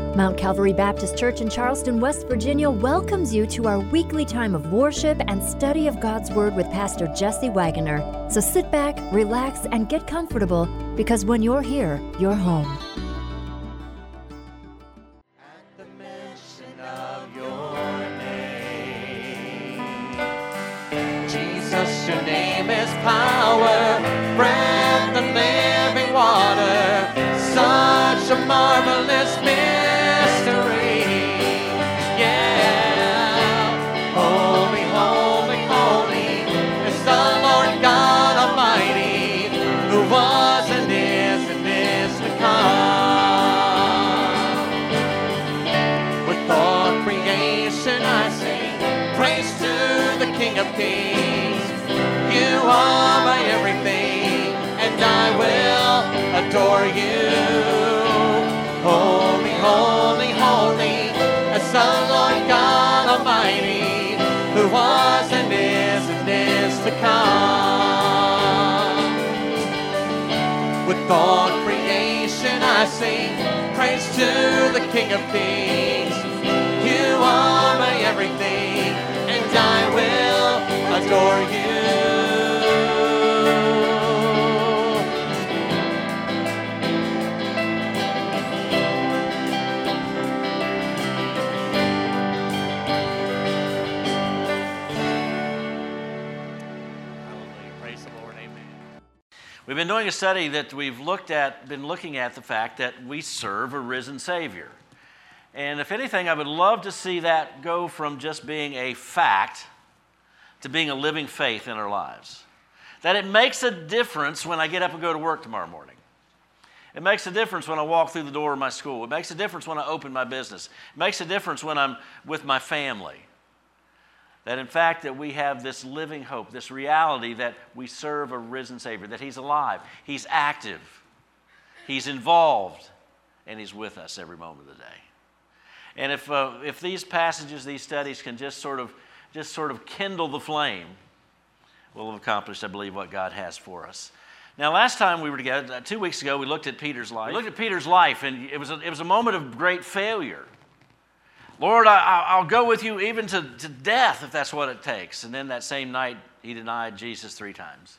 Mount Calvary Baptist Church in Charleston, West Virginia welcomes you to our weekly time of worship and study of God's Word with Pastor Jesse Wagoner. So sit back, relax, and get comfortable, because when you're here, you're home. At the mention of your name, Jesus, your name is power, breath and living water, such a marvelous mystery. Yeah, holy, holy, holy is the Lord God Almighty, who was and is to come. With all creation I sing praise to the King of Kings. You are my everything, and I will adore you. Holy, holy, holy is the Lord God Almighty, who was and is to come. With all creation I sing praise to the King of Kings. You are my everything, and I will adore you. We've been doing a study that we've been looking at the fact that we serve a risen Savior. And if anything, I would love to see that go from just being a fact to being a living faith in our lives. That it makes a difference when I get up and go to work tomorrow morning. It makes a difference when I walk through the door of my school. It makes a difference when I open my business. It makes a difference when I'm with my family. That in fact that we have this living hope, this reality that we serve a risen Savior, that He's alive, He's active, He's involved, and He's with us every moment of the day. And if these passages, these studies can just sort of kindle the flame, we'll have accomplished, I believe, what God has for us. Now, last time we were together, 2 weeks ago, we looked at Peter's life. We looked at Peter's life, and it was a moment of great failure. Lord, I'll go with you even to death if that's what it takes. And then that same night, he denied Jesus 3 times.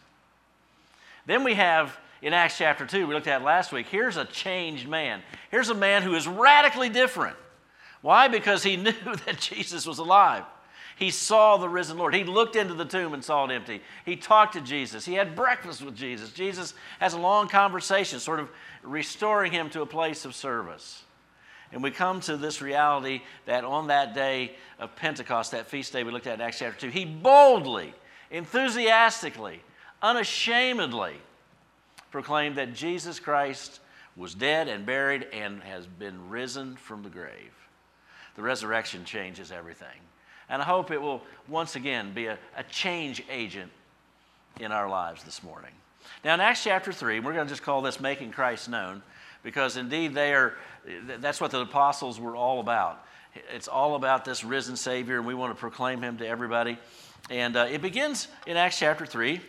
Then we have, in Acts chapter 2, we looked at last week, here's a changed man. Here's a man who is radically different. Why? Because he knew that Jesus was alive. He saw the risen Lord. He looked into the tomb and saw it empty. He talked to Jesus. He had breakfast with Jesus. Jesus has a long conversation, sort of restoring him to a place of service. And we come to this reality that on that day of Pentecost, that feast day we looked at in Acts chapter 2, he boldly, enthusiastically, unashamedly proclaimed that Jesus Christ was dead and buried and has been risen from the grave. The resurrection changes everything. And I hope it will once again be a change agent in our lives this morning. Now in Acts chapter 3, we're going to just call this Making Christ Known, because indeed that's what the apostles were all about. It's all about this risen Savior, and we want to proclaim Him to everybody. And it begins in Acts chapter 3.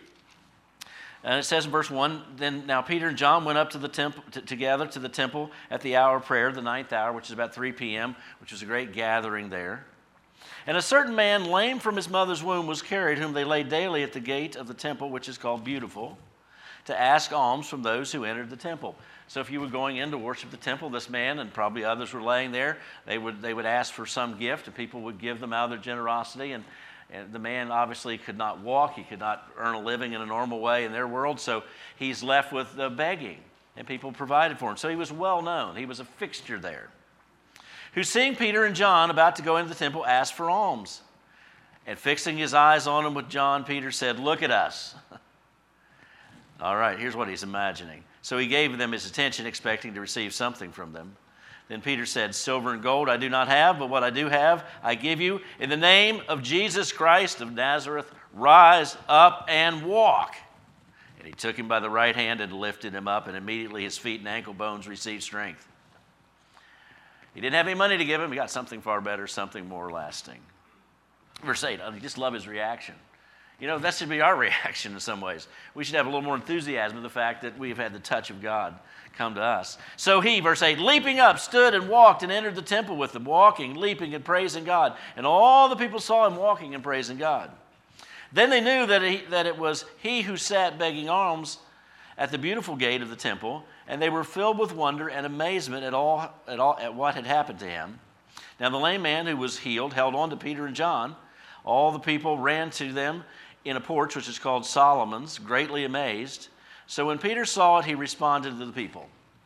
And it says in verse 1, Then now Peter and John went up to the temple together to the temple at the hour of prayer, the 9th hour, which is about 3 p.m., which was a great gathering there. And a certain man, lame from his mother's womb, was carried, whom they laid daily at the gate of the temple, which is called Beautiful, to ask alms from those who entered the temple. So if you were going in to worship the temple, this man and probably others were laying there, they would ask for some gift, and people would give them out of their generosity. And the man obviously could not walk. He could not earn a living in a normal way in their world, so he's left with begging, and people provided for him. So he was well known. He was a fixture there. Who, seeing Peter and John about to go into the temple, asked for alms. And fixing his eyes on them with John, Peter said, Look at us. All right, here's what he's imagining. So he gave them his attention, expecting to receive something from them. Then Peter said, Silver and gold I do not have, but what I do have I give you. In the name of Jesus Christ of Nazareth, rise up and walk. And he took him by the right hand and lifted him up, and immediately his feet and ankle bones received strength. He didn't have any money to give him. He got something far better, something more lasting. Verse 8, I just love his reaction. You know, that should be our reaction in some ways. We should have a little more enthusiasm of the fact that we've had the touch of God come to us. So he, verse 8, leaping up, stood and walked and entered the temple with them, walking, leaping, and praising God. And all the people saw him walking and praising God. Then they knew that it was he who sat begging alms at the beautiful gate of the temple, and they were filled with wonder and amazement at what had happened to him. Now the lame man who was healed held on to Peter and John. All the people ran to them in a porch which is called Solomon's, greatly amazed. So when Peter saw it, he responded to the people.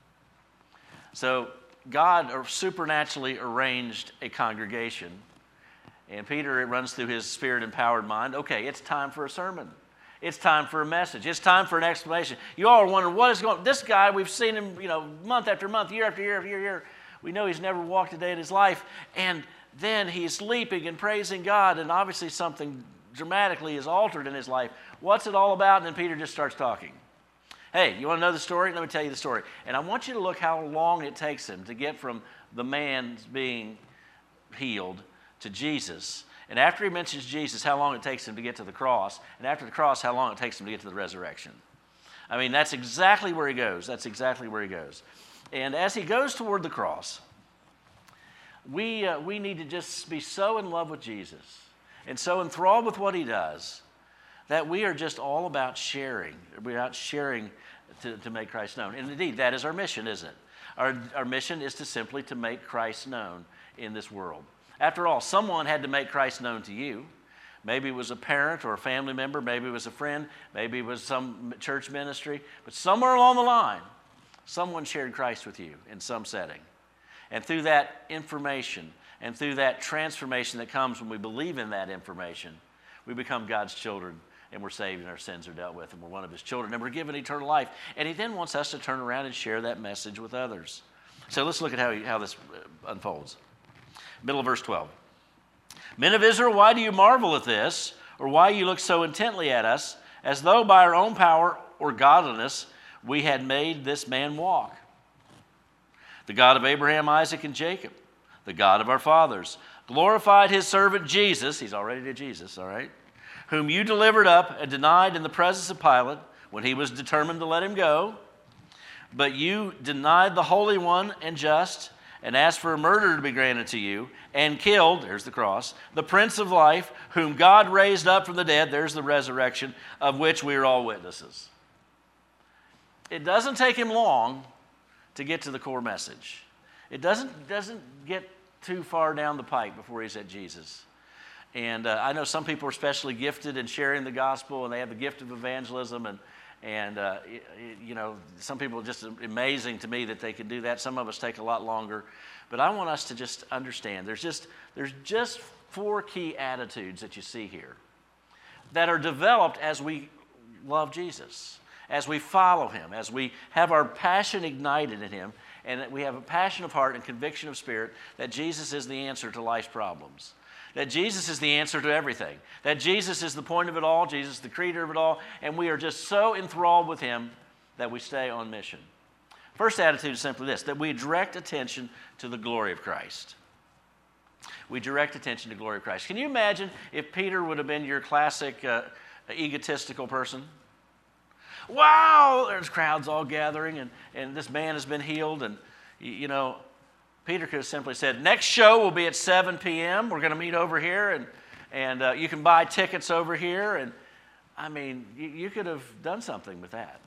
So God supernaturally arranged a congregation. And Peter, it runs through his spirit-empowered mind, okay, it's time for a sermon. It's time for a message. It's time for an explanation. You all are wondering, what is going on? This guy, we've seen him, month after month, year after year after year. We know he's never walked a day in his life. And then he's leaping and praising God, and obviously something dramatically is altered in his life. What's it all about? And then Peter just starts talking. Hey, you want to know the story? Let me tell you the story. And I want you to look how long it takes him to get from the man being healed to Jesus. And after he mentions Jesus, how long it takes him to get to the cross. And after the cross, how long it takes him to get to the resurrection. I mean, that's exactly where he goes. That's exactly where he goes. And as he goes toward the cross, we need to just be so in love with Jesus and so enthralled with what he does that we are just all about sharing. We're out sharing to make Christ known. And indeed, that is our mission, isn't it? Our mission is to simply to make Christ known in this world. After all, someone had to make Christ known to you. Maybe it was a parent or a family member. Maybe it was a friend. Maybe it was some church ministry. But somewhere along the line, someone shared Christ with you in some setting. And through that information and through that transformation that comes when we believe in that information, we become God's children and we're saved and our sins are dealt with and we're one of his children and we're given eternal life. And he then wants us to turn around and share that message with others. So let's look at how this unfolds. Middle of verse 12. Men of Israel, why do you marvel at this? Or why you look so intently at us, as though by our own power or godliness we had made this man walk? The God of Abraham, Isaac, and Jacob, the God of our fathers, glorified his servant Jesus, he's already to Jesus, all right, whom you delivered up and denied in the presence of Pilate when he was determined to let him go. But you denied the Holy One and just, and asked for a murder to be granted to you, and killed, there's the cross, the Prince of Life, whom God raised up from the dead, there's the resurrection, of which we are all witnesses. It doesn't take him long to get to the core message. It doesn't get too far down the pike before he's at Jesus. And I know some people are especially gifted in sharing the gospel, and they have the gift of evangelism, and some people are just amazing to me that they can do that. Some of us take a lot longer. But I want us to just understand, there's just 4 key attitudes that you see here that are developed as we love Jesus, as we follow him, as we have our passion ignited in him, and that we have a passion of heart and conviction of spirit that Jesus is the answer to life's problems. That Jesus is the answer to everything. That Jesus is the point of it all. Jesus is the creator of it all. And we are just so enthralled with him that we stay on mission. First attitude is simply this, that we direct attention to the glory of Christ. We direct attention to the glory of Christ. Can you imagine if Peter would have been your classic egotistical person? Wow, there's crowds all gathering, and this man has been healed, and Peter could have simply said, next show will be at 7 p.m. We're going to meet over here, and you can buy tickets over here. And I mean, you could have done something with that.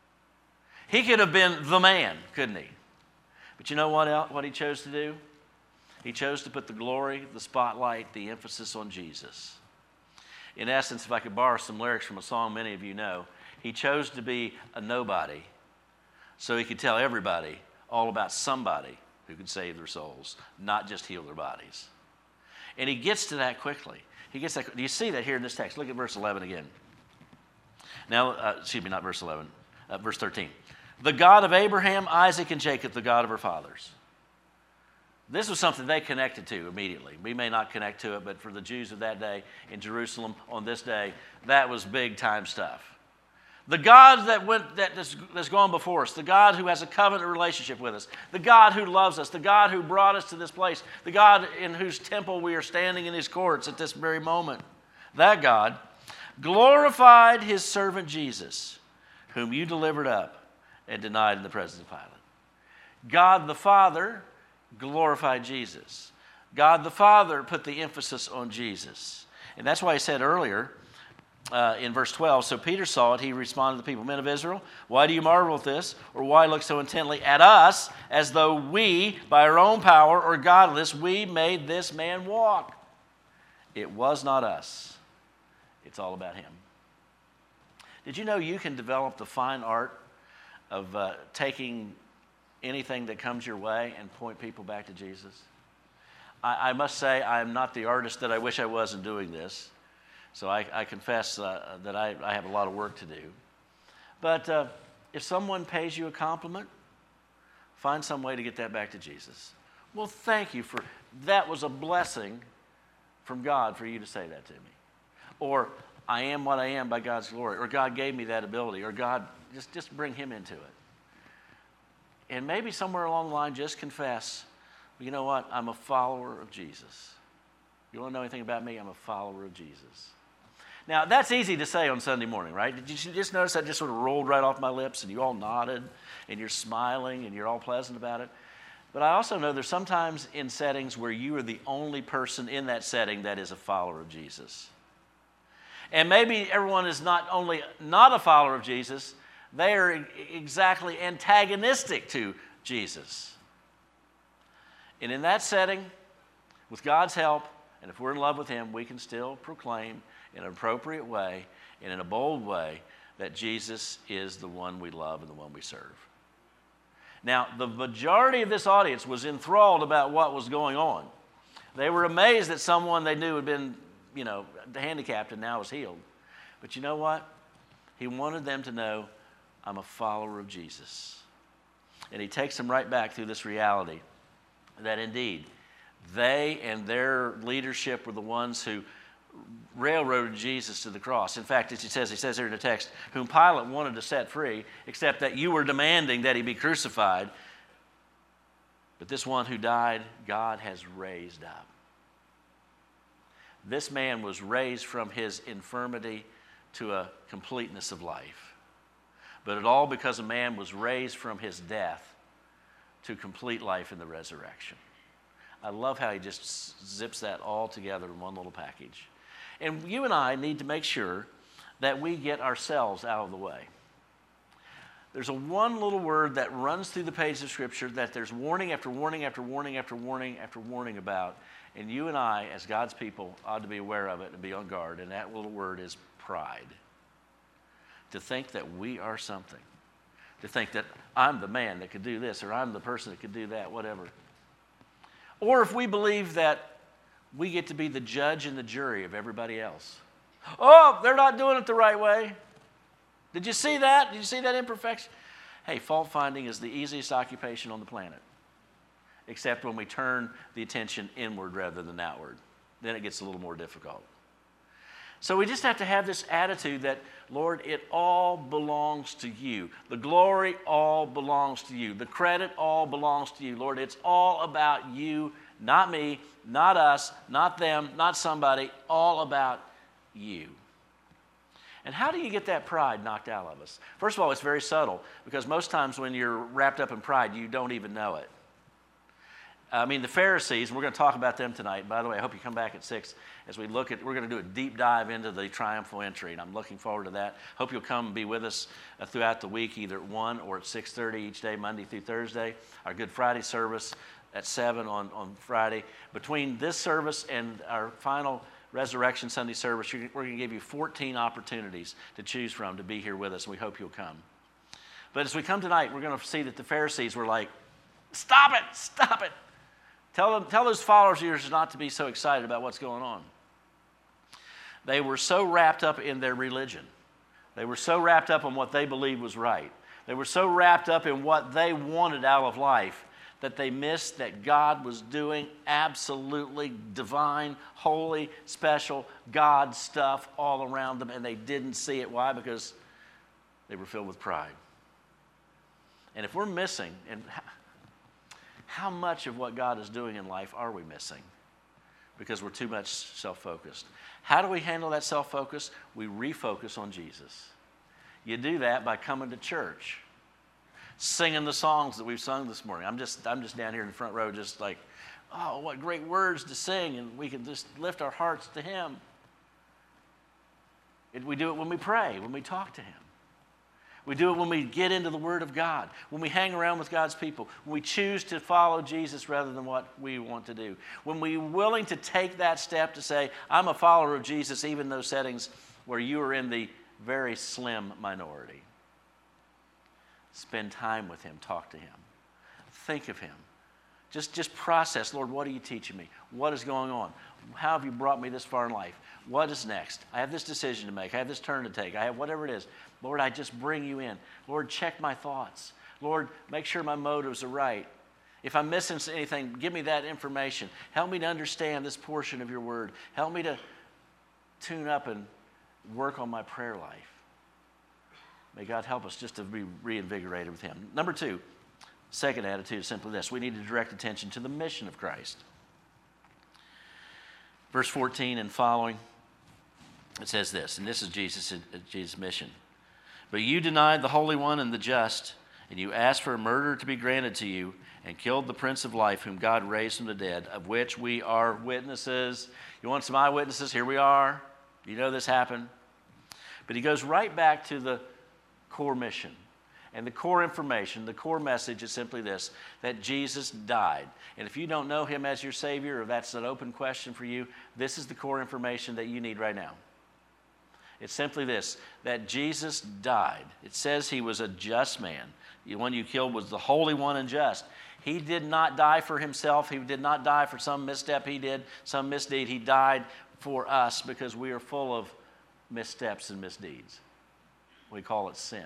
He could have been the man, couldn't he? But you know what he chose to do? He chose to put the glory, the spotlight, the emphasis on Jesus. In essence, if I could borrow some lyrics from a song many of you know, he chose to be a nobody so he could tell everybody all about somebody who could save their souls, not just heal their bodies. And he gets to that quickly. Do you see that here in this text? Look at verse 11 again. Now, not verse 11, verse 13. The God of Abraham, Isaac, and Jacob, the God of our fathers. This was something they connected to immediately. We may not connect to it, but for the Jews of that day in Jerusalem on this day, that was big time stuff. The God that's gone before us, the God who has a covenant relationship with us, the God who loves us, the God who brought us to this place, the God in whose temple we are standing in his courts at this very moment, that God, glorified his servant Jesus, whom you delivered up and denied in the presence of Pilate. God the Father glorified Jesus. God the Father put the emphasis on Jesus. And that's why he said earlier in verse 12, so Peter saw it, he responded to the people, men of Israel, why do you marvel at this? Or why look so intently at us as though we, by our own power or godliness, we made this man walk? It was not us. It's all about him. Did you know you can develop the fine art of taking anything that comes your way and point people back to Jesus? I must say I'm not the artist that I wish I was in doing this. So I confess that I have a lot of work to do. But if someone pays you a compliment, find some way to get that back to Jesus. Well, thank you for that. Was a blessing from God for you to say that to me. Or I am what I am by God's glory. Or God gave me that ability. Or God, just bring him into it. And maybe somewhere along the line, just confess, you know what? I'm a follower of Jesus. You want to know anything about me? I'm a follower of Jesus. Now, that's easy to say on Sunday morning, right? Did you just notice that just sort of rolled right off my lips and you all nodded and you're smiling and you're all pleasant about it? But I also know there's sometimes in settings where you are the only person in that setting that is a follower of Jesus. And maybe everyone is not only not a follower of Jesus, they are exactly antagonistic to Jesus. And in that setting, with God's help, and if we're in love with him, we can still proclaim in an appropriate way and in a bold way that Jesus is the one we love and the one we serve. Now, the majority of this audience was enthralled about what was going on. They were amazed that someone they knew had been, handicapped and now was healed. But you know what? He wanted them to know, I'm a follower of Jesus. And he takes them right back through this reality that indeed, they and their leadership were the ones who railroaded Jesus to the cross. In fact, as he says here in the text, whom Pilate wanted to set free, except that you were demanding that he be crucified. But this one who died, God has raised up. This man was raised from his infirmity to a completeness of life. But it all because a man was raised from his death to complete life in the resurrection. I love how he just zips that all together in one little package. And you and I need to make sure that we get ourselves out of the way. There's one little word that runs through the pages of Scripture that there's warning after warning after warning after warning after warning about. And you and I, as God's people, ought to be aware of it and be on guard. And that little word is pride. To think that we are something. To think that I'm the man that could do this, or I'm the person that could do that, whatever. Or if we believe that we get to be the judge and the jury of everybody else. Oh, they're not doing it the right way. Did you see that? Did you see that imperfection? Hey, fault finding is the easiest occupation on the planet, except when we turn the attention inward rather than outward. Then it gets a little more difficult. So we just have to have this attitude that, Lord, it all belongs to you. The glory all belongs to you. The credit all belongs to you. Lord, it's all about you, not me, not us, not them, not somebody, all about you. And how do you get that pride knocked out of us? First of all, it's very subtle, because most times when you're wrapped up in pride, you don't even know it. I mean, the Pharisees, and we're going to talk about them tonight. By the way, I hope you come back at 6 as we're going to do a deep dive into the triumphal entry, and I'm looking forward to that. Hope you'll come and be with us throughout the week, either at 1 or at 6:30 each day, Monday through Thursday. Our Good Friday service at 7 on Friday. Between this service and our final Resurrection Sunday service, we're going to give you 14 opportunities to choose from to be here with us, and we hope you'll come. But as we come tonight, we're going to see that the Pharisees were like, stop it, stop it. Tell those followers of yours not to be so excited about what's going on. They were so wrapped up in their religion. They were so wrapped up in what they believed was right. They were so wrapped up in what they wanted out of life that they missed that God was doing absolutely divine, holy, special God stuff all around them, and they didn't see it. Why? Because they were filled with pride. And if we're missing, and how much of what God is doing in life are we missing? because we're too much self-focused. How do we handle that self-focus? We refocus on Jesus. You do that by coming to church, singing the songs that we've sung this morning. I'm just down here in the front row just like, oh, what great words to sing, and we can just lift our hearts to Him. We do it when we pray, when we talk to Him. We do it when we get into the Word of God, when we hang around with God's people, when we choose to follow Jesus rather than what we want to do. When we're willing to take that step to say, I'm a follower of Jesus, even in those settings where you are in the very slim minority. Spend time with Him, talk to Him, think of Him. Just process, Lord, what are you teaching me? What is going on? How have you brought me this far in life? What is next? I have this decision to make. I have this turn to take. I have whatever it is. Lord, I just bring you in. Lord, check my thoughts. Lord, make sure my motives are right. If I'm missing anything, give me that information. Help me to understand this portion of your word. Help me to tune up and work on my prayer life. May God help us just to be reinvigorated with Him. Number 2, second attitude is simply this. We need to direct attention to the mission of Christ. Verse 14 and following, it says this, and this is Jesus' mission. But you denied the Holy One and the just, and you asked for a murder to be granted to you, and killed the Prince of Life, whom God raised from the dead, of which we are witnesses. You want some eyewitnesses? Here we are. You know this happened. But he goes right back to the core mission. And the core information, the core message is simply this, that Jesus died. And if you don't know Him as your Savior, or that's an open question for you, this is the core information that you need right now. It's simply this, that Jesus died. It says He was a just man. The one you killed was the Holy One and just. He did not die for Himself. He did not die for some misstep He did, some misdeed. He died for us because we are full of missteps and misdeeds. We call it sin.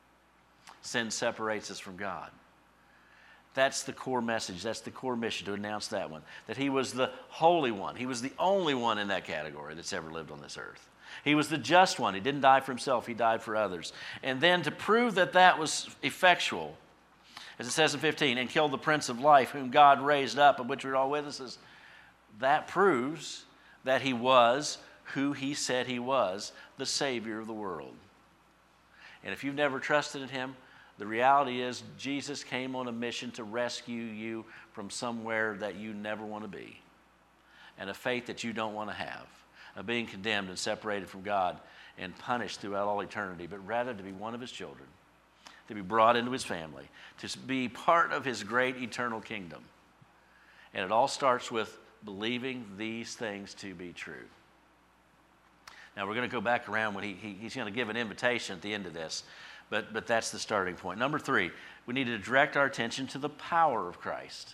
Sin separates us from God. That's the core message. That's the core mission, to announce that one. That He was the Holy One. He was the only one in that category that's ever lived on this earth. He was the just one. He didn't die for Himself. He died for others. And then to prove that that was effectual, as it says in 15, and killed the Prince of Life, whom God raised up, of which we're all witnesses, that proves that He was who He said He was, the Savior of the world. And if you've never trusted in Him, the reality is Jesus came on a mission to rescue you from somewhere that you never want to be, and a fate that you don't want to have, of being condemned and separated from God and punished throughout all eternity, but rather to be one of His children, to be brought into His family, to be part of His great eternal kingdom. And it all starts with believing these things to be true. Now we're going to go back around when he's going to give an invitation at the end of this. But that's the starting point. Number 3, we need to direct our attention to the power of Christ.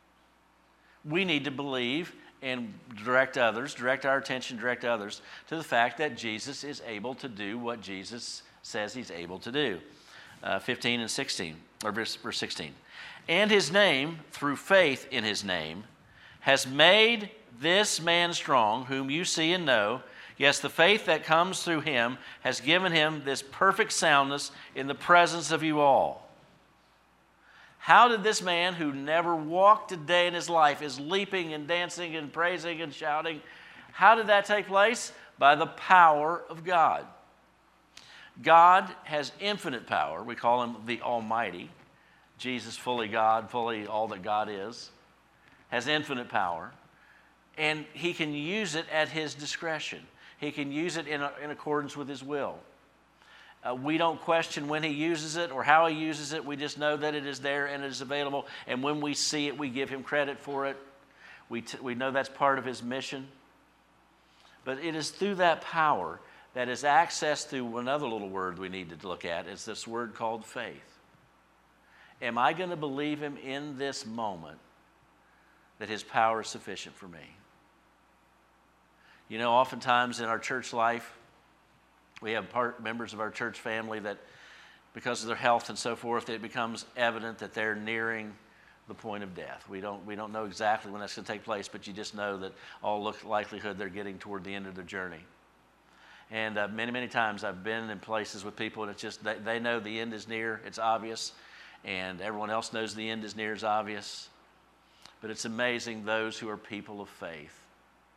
We need to believe and direct our attention, direct others to the fact that Jesus is able to do what Jesus says He's able to do. 15 and 16, or verse 16. And His name, through faith in His name, has made this man strong, whom you see and know. Yes, the faith that comes through Him has given Him this perfect soundness in the presence of you all. How did this man who never walked a day in his life, is leaping and dancing and praising and shouting, how did that take place? By the power of God. God has infinite power. We call Him the Almighty. Jesus, fully God, fully all that God is, has infinite power. And He can use it at His discretion. He can use it in accordance with His will. We don't question when He uses it or how He uses it. We just know that it is there and it is available. And when we see it, we give Him credit for it. We know that's part of His mission. But it is through that power that is accessed through another little word we need to look at. It's this word called faith. Am I going to believe Him in this moment that His power is sufficient for me? You know, oftentimes in our church life, we have members of our church family that, because of their health and so forth, it becomes evident that they're nearing the point of death. We don't know exactly when that's going to take place, but you just know that all likelihood they're getting toward the end of their journey. And many, many times I've been in places with people, and it's just they know the end is near, it's obvious, and everyone else knows the end is near, it's obvious. But it's amazing those who are people of faith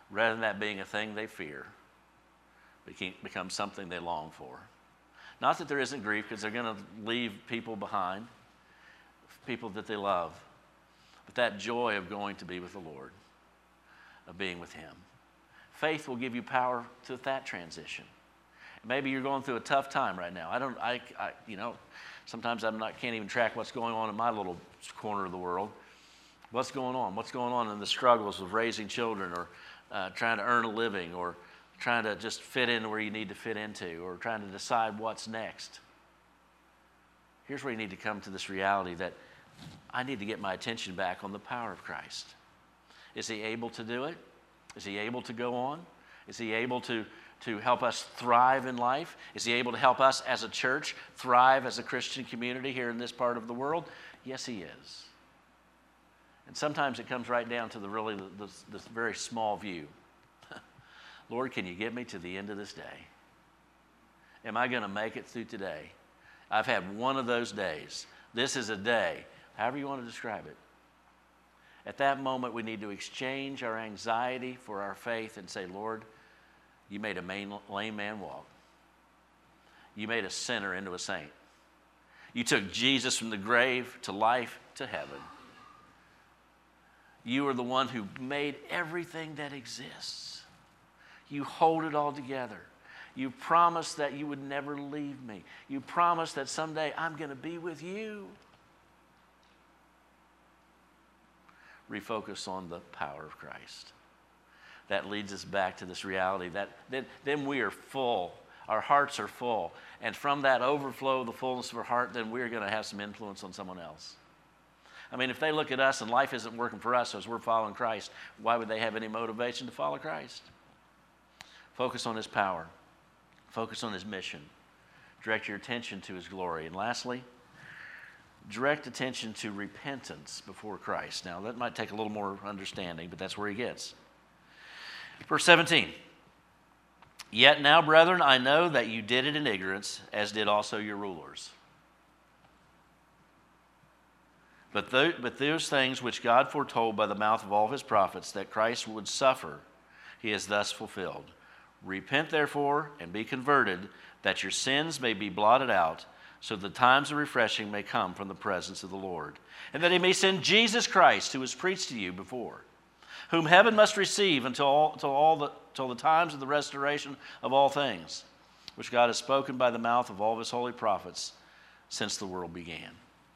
rather than that being a thing they fear, it becomes something they long for. Not that there isn't grief, because they're going to leave people behind, people that they love, but that joy of going to be with the Lord, of being with Him. Faith will give you power to that transition. Maybe you're going through a tough time right now. Sometimes can't even track what's going on in my little corner of the world. What's going on? What's going on in the struggles of raising children, or trying to earn a living, or trying to just fit in where you need to fit into, or trying to decide what's next. Here's where you need to come to this reality that I need to get my attention back on the power of Christ. Is He able to do it? Is He able to go on? Is He able to help us thrive in life? Is He able to help us as a church thrive as a Christian community here in this part of the world? Yes, He is. And sometimes it comes right down to this very small view. Lord, can you get me to the end of this day? Am I going to make it through today? I've had one of those days. This is a day, however you want to describe it. At that moment, we need to exchange our anxiety for our faith and say, Lord, you made a lame man walk. You made a sinner into a saint. You took Jesus from the grave to life to heaven. You are the one who made everything that exists. You hold it all together. You promised that you would never leave me. You promised that someday I'm going to be with you. Refocus on the power of Christ. That leads us back to this reality that then we are full. Our hearts are full. And from that overflow of the fullness of our heart, then we're going to have some influence on someone else. I mean, if they look at us and life isn't working for us as we're following Christ, why would they have any motivation to follow Christ? Focus on His power. Focus on His mission. Direct your attention to His glory. And lastly, direct attention to repentance before Christ. Now, that might take a little more understanding, but that's where he gets. Verse 17. Yet now, brethren, I know that you did it in ignorance, as did also your rulers. But those things which God foretold by the mouth of all His prophets, that Christ would suffer, He has thus fulfilled. Repent, therefore, and be converted, that your sins may be blotted out, so the times of refreshing may come from the presence of the Lord, and that He may send Jesus Christ, who was preached to you before, whom heaven must receive until the times of the restoration of all things, which God has spoken by the mouth of all of His holy prophets since the world began.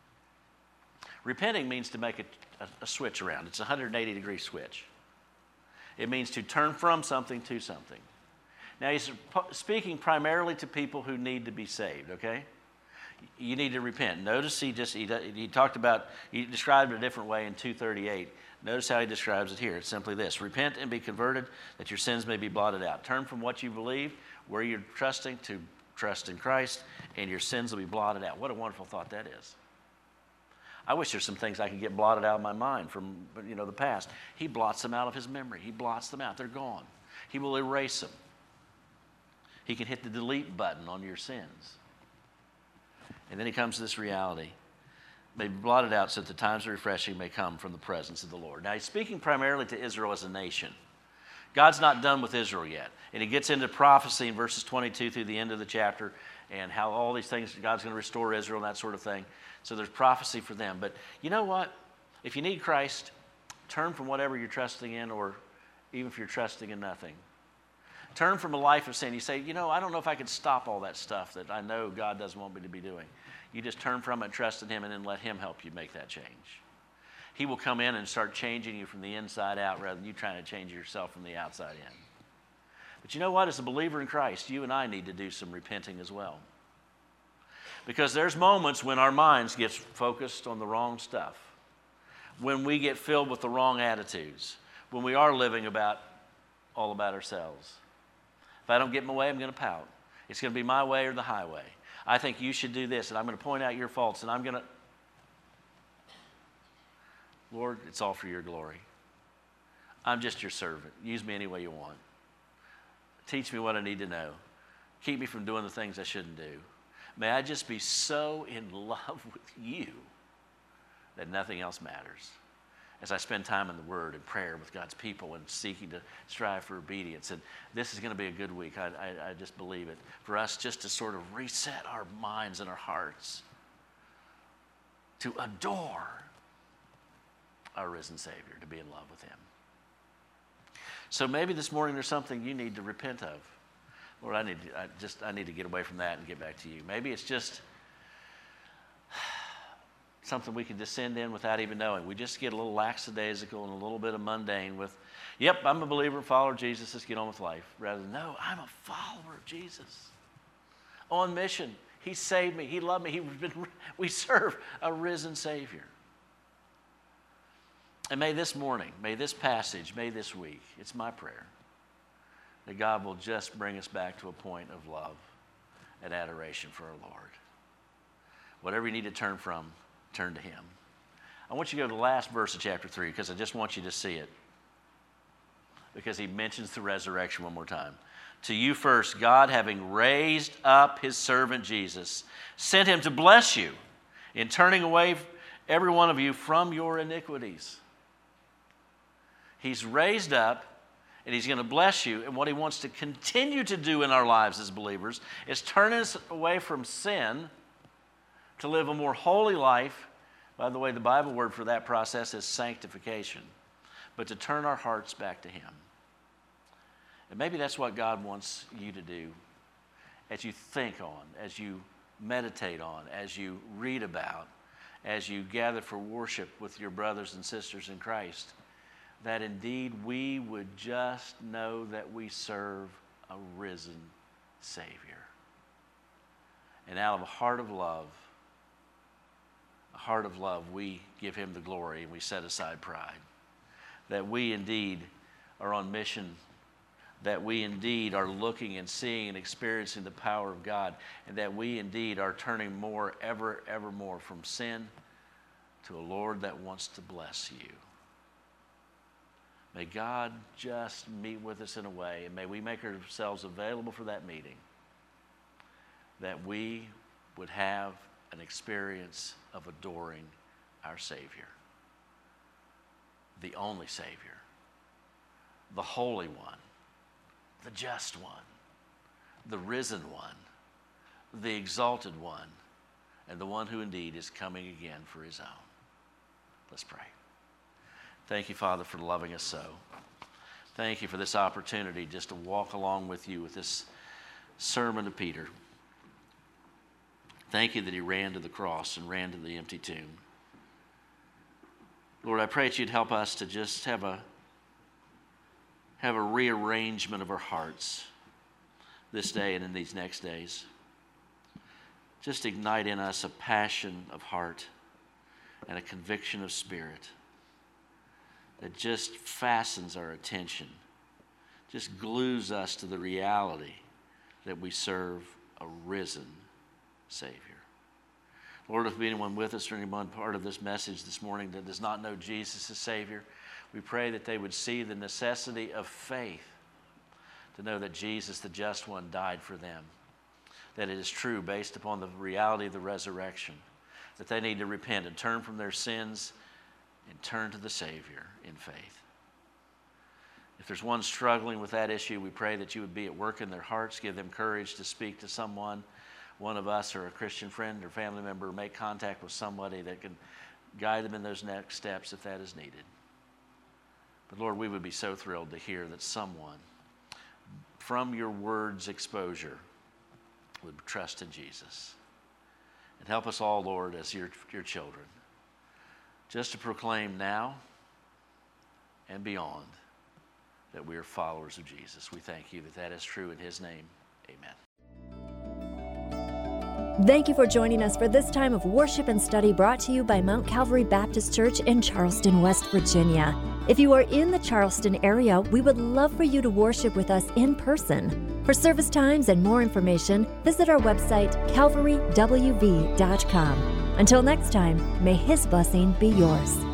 Repenting means to make a switch around. It's a 180-degree switch. It means to turn from something to something. Now, he's speaking primarily to people who need to be saved, okay? You need to repent. Notice he described it a different way in 2:38. Notice how he describes it here. It's simply this: repent and be converted, that your sins may be blotted out. Turn from what you believe, where you're trusting, to trust in Christ, and your sins will be blotted out. What a wonderful thought that is. I wish there's some things I could get blotted out of my mind from the past. He blots them out of His memory. He blots them out. They're gone. He will erase them. He can hit the delete button on your sins. And then he comes to this reality. May be blotted out so that the times of refreshing may come from the presence of the Lord. Now, he's speaking primarily to Israel as a nation. God's not done with Israel yet. And he gets into prophecy in verses 22 through the end of the chapter, and how all these things, God's going to restore Israel and that sort of thing. So there's prophecy for them. But you know what? If you need Christ, turn from whatever you're trusting in, or even if you're trusting in nothing. Turn from a life of sin. You say, I don't know if I could stop all that stuff that I know God doesn't want me to be doing. You just turn from it, trust in Him, and then let Him help you make that change. He will come in and start changing you from the inside out rather than you trying to change yourself from the outside in. But you know what? As a believer in Christ, you and I need to do some repenting as well. Because there's moments when our minds get focused on the wrong stuff, when we get filled with the wrong attitudes, when we are living all about ourselves. If I don't get my way, I'm going to pout. It's going to be my way or the highway. I think you should do this, and I'm going to point out your faults, and I'm going to... Lord, it's all for your glory. I'm just your servant. Use me any way you want. Teach me what I need to know. Keep me from doing the things I shouldn't do. May I just be so in love with you that nothing else matters. as I spend time in the Word and prayer with God's people and seeking to strive for obedience. And this is going to be a good week. I just believe it. For us just to sort of reset our minds and our hearts to adore our risen Savior, to be in love with Him. So maybe this morning there's something you need to repent of. Lord, I need to get away from that and get back to you. Maybe it's just something we can descend in without even knowing. We just get a little lackadaisical and a little bit of mundane with, yep, I'm a believer, follower of Jesus, let's get on with life. Rather than, no, I'm a follower of Jesus. On mission. He saved me. He loved me. We serve a risen Savior. And may this morning, may this passage, may this week, it's my prayer, that God will just bring us back to a point of love and adoration for our Lord. Whatever you need to turn from, turn to Him. I want you to go to the last verse of chapter 3 because I just want you to see it. Because he mentions the resurrection one more time. To you first, God, having raised up His servant Jesus, sent Him to bless you in turning away every one of you from your iniquities. He's raised up, and He's going to bless you. And what He wants to continue to do in our lives as believers is turn us away from sin to live a more holy life. By the way, the Bible word for that process is sanctification. But to turn our hearts back to Him. And maybe that's what God wants you to do as you think on, as you meditate on, as you read about, as you gather for worship with your brothers and sisters in Christ. That indeed we would just know that we serve a risen Savior. And out of a heart of love, we give Him the glory and we set aside pride. That we indeed are on mission, that we indeed are looking and seeing and experiencing the power of God, and that we indeed are turning more, ever more from sin to a Lord that wants to bless you. May God just meet with us in a way, and may we make ourselves available for that meeting, that we would have an experience of adoring our Savior, the only Savior, the Holy One, the Just One, the Risen One, the Exalted One, and the One who indeed is coming again for His own. Let's pray. Thank you, Father, for loving us so. Thank you for this opportunity just to walk along with you with this sermon of Peter. Thank you that he ran to the cross and ran to the empty tomb. Lord, I pray that you'd help us to just have a rearrangement of our hearts this day and in these next days. Just ignite in us a passion of heart and a conviction of spirit that just fastens our attention, just glues us to the reality that we serve a risen Savior. Lord, if anyone with us or anyone part of this message this morning that does not know Jesus as Savior, we pray that they would see the necessity of faith to know that Jesus, the Just One, died for them, that it is true based upon the reality of the resurrection, that they need to repent and turn from their sins and turn to the Savior in faith. If there's one struggling with that issue, we pray that you would be at work in their hearts, give them courage to speak to someone, one of us or a Christian friend or family member, make contact with somebody that can guide them in those next steps if that is needed. But Lord, we would be so thrilled to hear that someone from your word's exposure would trust in Jesus. And help us all, Lord, as your children, just to proclaim now and beyond that we are followers of Jesus. We thank you that that is true in His name. Amen. Thank you for joining us for this time of worship and study brought to you by Mount Calvary Baptist Church in Charleston, West Virginia. If you are in the Charleston area, we would love for you to worship with us in person. For service times and more information, visit our website, calvarywv.com. Until next time, may His blessing be yours.